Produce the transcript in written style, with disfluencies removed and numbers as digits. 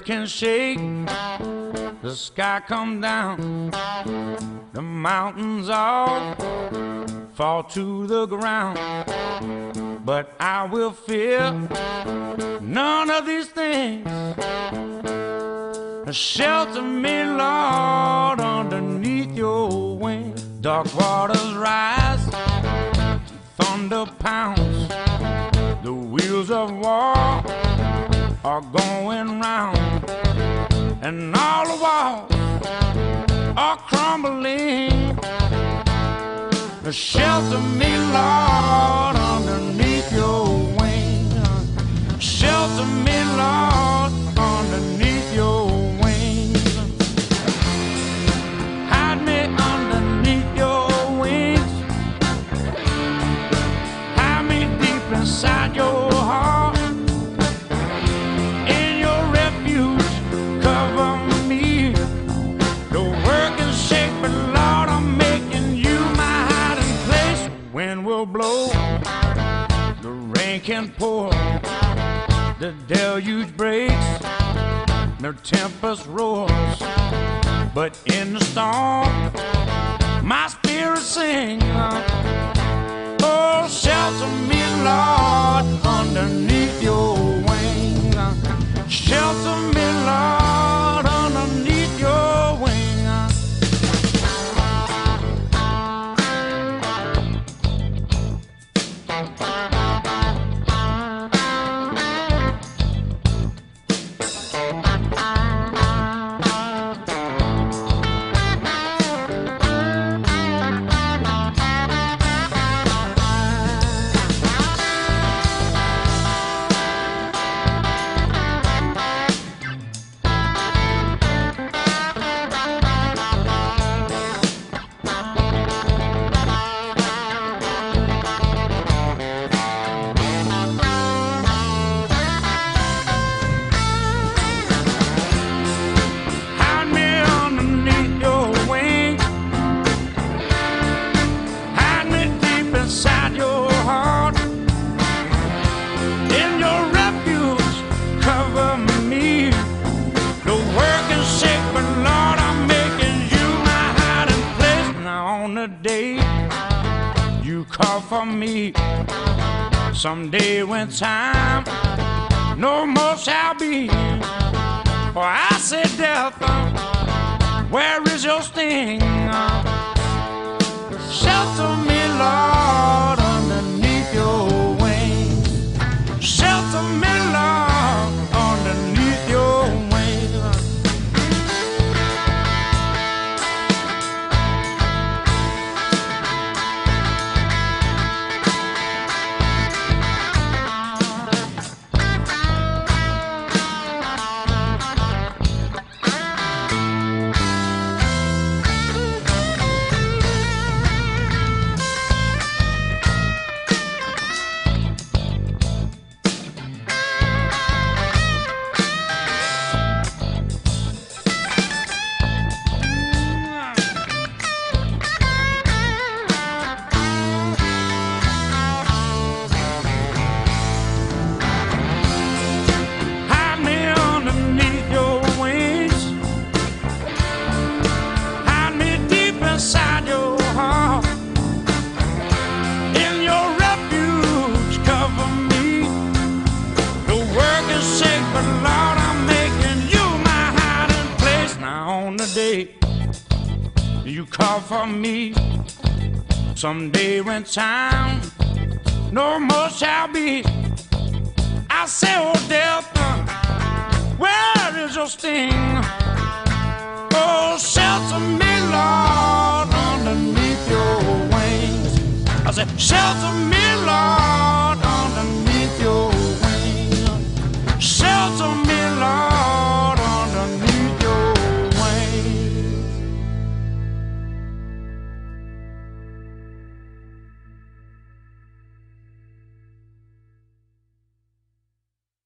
earth can shake, the sky come down, the mountains all fall to the ground. But I will fear none of these things. Shelter me, Lord, underneath your wings. Dark waters rise, thunder pounds, the wheels of war are going round, and all the walls are crumbling. Shelter me, Lord, underneath your wings. Shelter me, Lord, underneath your wings. Hide me underneath your wings. Hide me deep inside your heart. In your refuge, cover me. The world can shake, but Lord, I'm making you my hiding place. Wind will blow, the rain can pour, the deluge breaks, the tempest roars. But in the storm, my spirit sings. Oh, shelter me, Lord, underneath your wings. Shelter me, Lord, underneath your wings. Day you call for me, someday when time no more shall be. For I said, death, where is your sting? Shelter me, Lord, underneath your wings. Shelter me, Lord, underneath your wings. You call for me, someday when time no more shall be. I say, oh death, where is your sting? Oh, shelter me, Lord, underneath your wings. I said, shelter me,